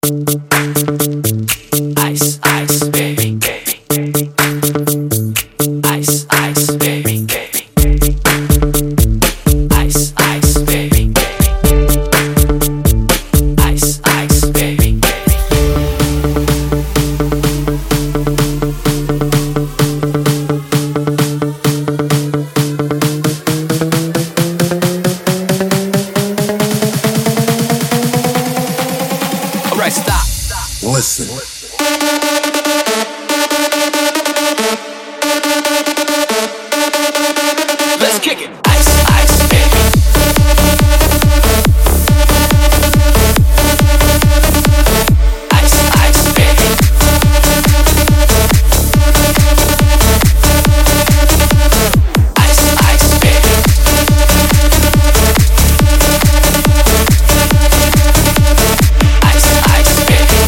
Ice, ice, baby, baby, baby. Ice, ice, baby, baby, baby. Ice, ice, baby, baby. Ice, ice, baby, baby. Alright, stop. Listen. Let's kick it. Ice, ice, baby. Ice, ice, baby. Ice, ice, baby. Ice, ice, baby.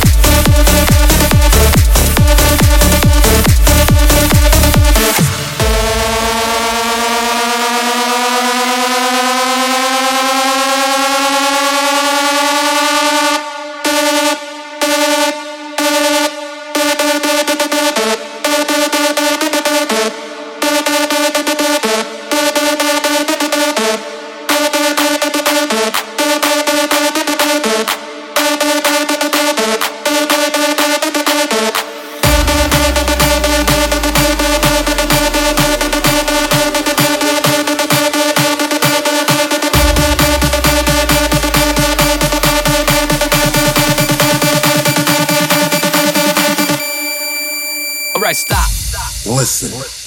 Alright, stop. Listen.